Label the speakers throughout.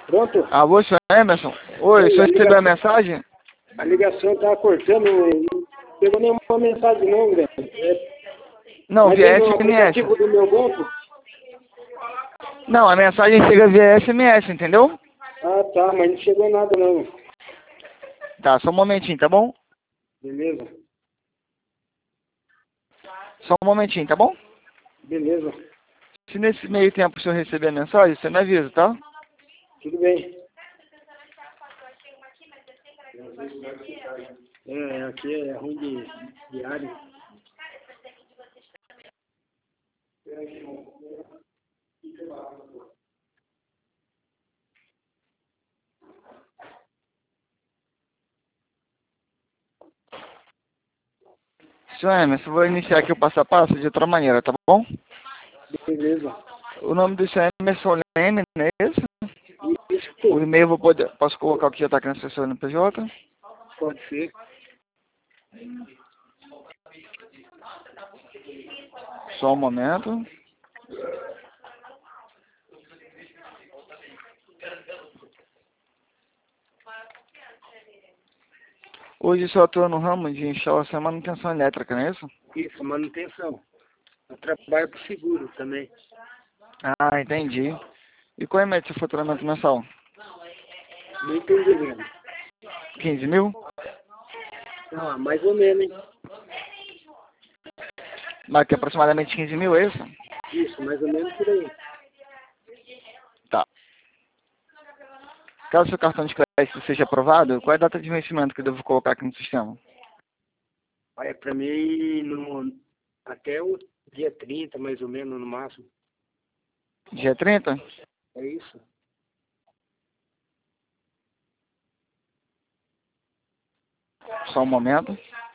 Speaker 1: Pronto?
Speaker 2: Alô, senhor Emerson? Oi, o senhor recebeu a mensagem?
Speaker 1: A ligação tá cortando, não pegou nenhuma mensagem não, velho.
Speaker 2: Não,
Speaker 1: Mas
Speaker 2: via
Speaker 1: no
Speaker 2: SMS.
Speaker 1: aplicativo do meu banco?
Speaker 2: Não, a mensagem chega via SMS, entendeu?
Speaker 1: Ah, tá, mas não chegou nada não.
Speaker 2: Tá, só um momentinho, tá bom?
Speaker 1: Beleza?
Speaker 2: Só um momentinho, tá bom?
Speaker 1: Beleza.
Speaker 2: Se nesse meio tempo o senhor receber a mensagem, você me avisa, tá?
Speaker 1: Tudo bem. Aqui é ruim de área.
Speaker 2: Senhor Emerson, vou iniciar aqui o passo a passo de outra maneira, tá bom?
Speaker 1: Beleza.
Speaker 2: O nome do senhor é Emerson Leme, não é isso?
Speaker 1: Isso,
Speaker 2: O e-mail posso colocar o que já está aqui na sessão no PJ?
Speaker 1: pode ser.
Speaker 2: Só um momento. Hoje só estou no ramo de instalação e manutenção elétrica, não é isso?
Speaker 1: Isso, manutenção. Eu trabalho com seguro também.
Speaker 2: Ah, entendi. E qual é a média de faturamento mensal?
Speaker 1: Não entendi mesmo.
Speaker 2: 15 mil?
Speaker 1: Ah, mais ou menos, hein?
Speaker 2: Mas que aproximadamente 15 mil, é isso?
Speaker 1: Isso, mais ou menos por aí.
Speaker 2: Tá. Caso seu cartão de crédito seja aprovado, qual é a data de vencimento que eu devo colocar aqui no sistema?
Speaker 1: Olha, pra mim, até o dia 30, mais ou menos, no máximo.
Speaker 2: Dia 30?
Speaker 1: É isso?
Speaker 2: Só um momento.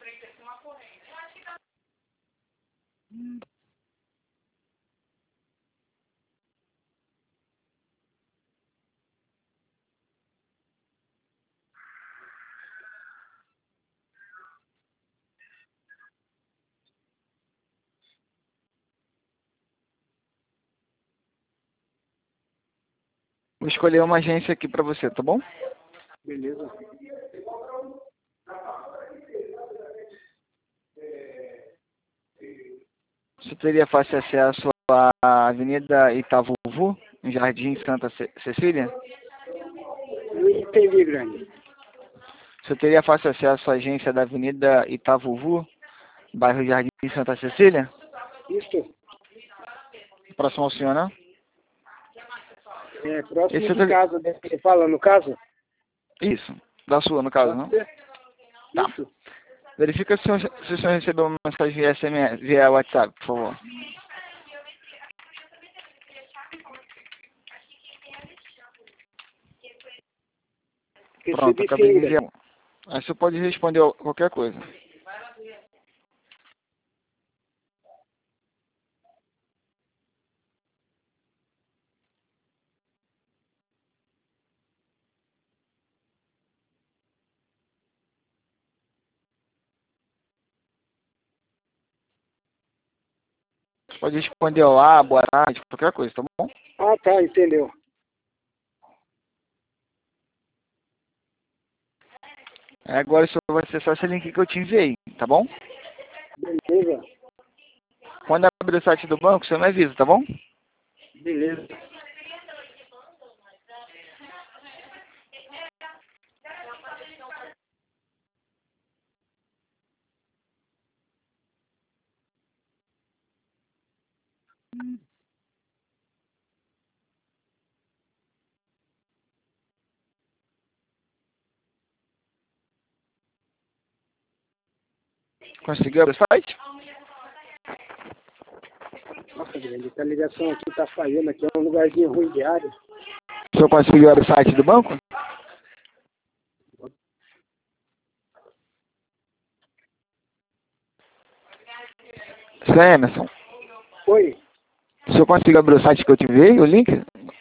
Speaker 2: Vou escolher uma agência aqui para você, tá bom?
Speaker 1: Beleza.
Speaker 2: Você teria fácil acesso à Avenida Itavuvu, no Jardim Santa Cecília?
Speaker 1: Não entendi, grande.
Speaker 2: Você teria fácil acesso à agência da Avenida Itavuvu, bairro Jardim Santa Cecília?
Speaker 1: Isso?
Speaker 2: Próximo ao senhor, né?
Speaker 1: É próximo
Speaker 2: Esse
Speaker 1: de casa, né? Você fala no caso?
Speaker 2: Isso, da sua, no caso,
Speaker 1: Pode
Speaker 2: não?
Speaker 1: ser?
Speaker 2: Tá.
Speaker 1: Isso.
Speaker 2: Verifica se o senhor recebeu uma mensagem via SMS, via WhatsApp, por favor. Pronto,
Speaker 1: Recebi
Speaker 2: acabei de
Speaker 1: sim,
Speaker 2: enviar. Aí você pode responder qualquer coisa. Pode responder olá, boa tarde, qualquer coisa, tá bom?
Speaker 1: Ah, tá, entendeu.
Speaker 2: Agora o senhor vai acessar esse link que eu te enviei, tá bom?
Speaker 1: Beleza.
Speaker 2: Quando abrir o site do banco, você me avisa, tá bom?
Speaker 1: Beleza.
Speaker 2: Conseguiu abrir o site?
Speaker 1: Nossa, grande, essa ligação aqui tá falhando, aqui é um lugarzinho ruim de área.
Speaker 2: O senhor conseguiu abrir o site do banco? Seu Emerson,
Speaker 1: Oi,
Speaker 2: o senhor conseguiu abrir o site que eu te enviei, o link?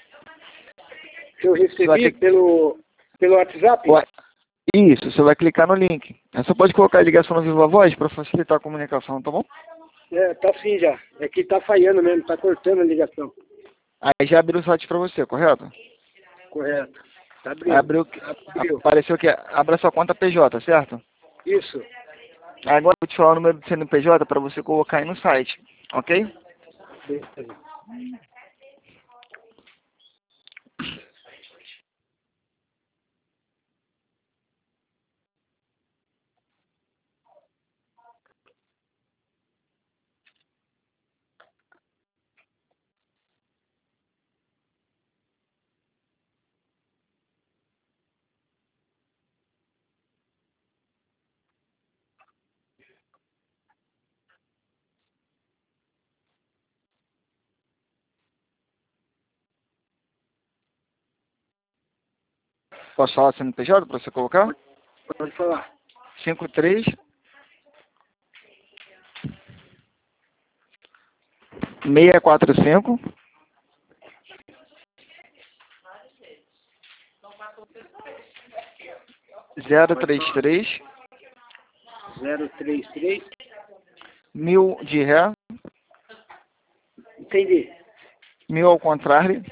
Speaker 1: eu
Speaker 2: Você vai
Speaker 1: recebi
Speaker 2: ter...
Speaker 1: pelo WhatsApp?
Speaker 2: Isso, você vai clicar no link. Aí você pode colocar a ligação no Viva Voz para facilitar a comunicação, tá bom?
Speaker 1: É, tá sim já. É que tá falhando mesmo, tá cortando a ligação.
Speaker 2: Aí já abriu o site para você, correto?
Speaker 1: Correto. Tá abrindo.
Speaker 2: Abriu,
Speaker 1: Abriu.
Speaker 2: apareceu que abra sua conta PJ, certo?
Speaker 1: Isso.
Speaker 2: Agora eu vou te falar o número do CNPJ para você colocar aí no site, ok?
Speaker 1: Beleza.
Speaker 2: Posso falar o CNPJ para você colocar?
Speaker 1: Pode falar.
Speaker 2: 53 645 033
Speaker 1: 033.
Speaker 2: 1000 de ré,
Speaker 1: Entendi.
Speaker 2: 1000 ao contrário.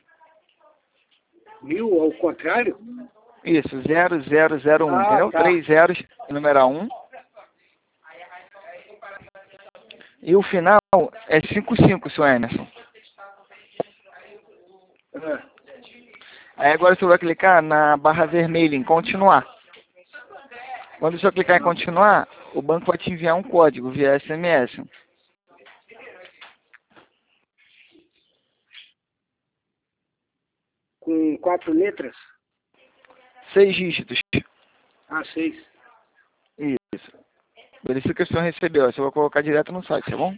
Speaker 1: 1000 ao contrário?
Speaker 2: Isso, 0001,
Speaker 1: Ah,
Speaker 2: entendeu?
Speaker 1: tá.
Speaker 2: 3 zeros, numeral 1. E o final é 55, seu Emerson.
Speaker 1: Ah,
Speaker 2: Aí agora você vai clicar na barra vermelha em continuar. Quando você clicar em continuar, o banco vai te enviar um código via SMS.
Speaker 1: com 4 letras?
Speaker 2: 6 dígitos.
Speaker 1: Ah, 6.
Speaker 2: Isso. Verifica se você recebeu. Você vai colocar direto no site, tá bom?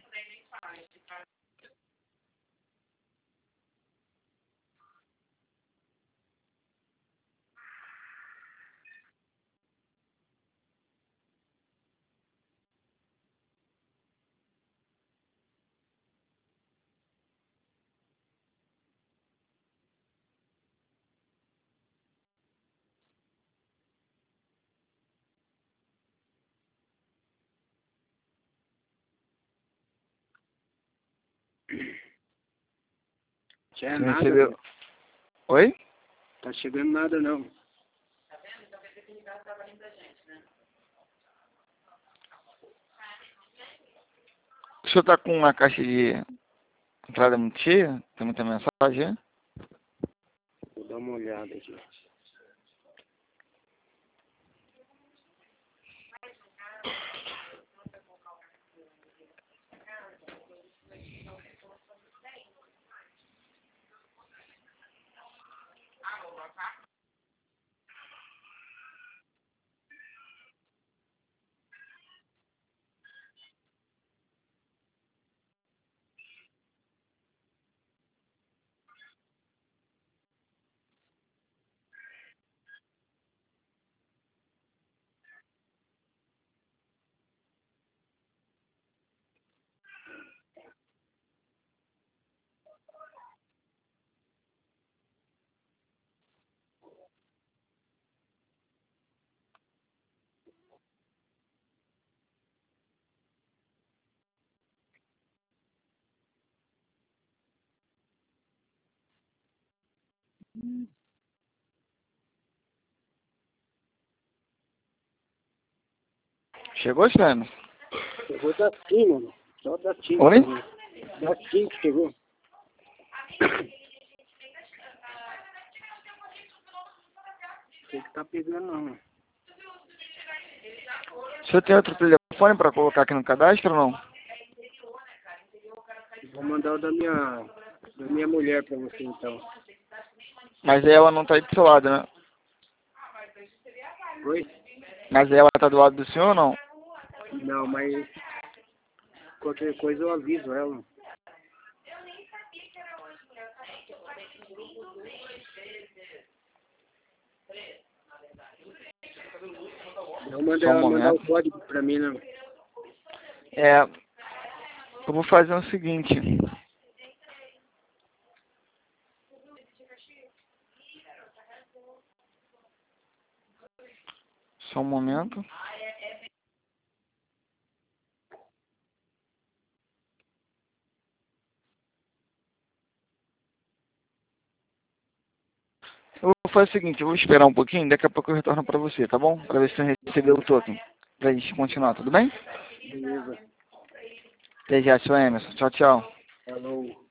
Speaker 1: Já é
Speaker 2: Você
Speaker 1: nada,
Speaker 2: recebeu?
Speaker 1: não.
Speaker 2: Oi?
Speaker 1: Tá chegando nada, não.
Speaker 2: O senhor está com uma caixa de entrada muito cheia? Tem muita mensagem? É?
Speaker 1: Vou dar uma olhada aqui.
Speaker 2: Chegou, senhor Emerson?
Speaker 1: Chegou da TIM, mano. Só da TIM.
Speaker 2: Oi?
Speaker 1: Da TIM que chegou. Sei que tá pegando, não.
Speaker 2: O senhor tem outro telefone para colocar aqui no cadastro ou não?
Speaker 1: Vou mandar o da minha mulher pra você, então.
Speaker 2: Mas ela não está aí do seu lado, né?
Speaker 1: Oi?
Speaker 2: Mas ela está do lado do senhor ou não?
Speaker 1: Não, mas qualquer coisa eu aviso ela. Eu mandei
Speaker 2: Só um
Speaker 1: ela mandar o
Speaker 2: momento.
Speaker 1: código pra mim, né?
Speaker 2: É, eu vou fazer o seguinte. Só um momento. fazer o seguinte, eu vou esperar um pouquinho, daqui a pouco eu retorno para você, tá bom? Para ver se você recebeu o token, pra gente continuar, tudo bem?
Speaker 1: Beleza.
Speaker 2: Até já, seu Emerson. Tchau, tchau.
Speaker 1: Falou.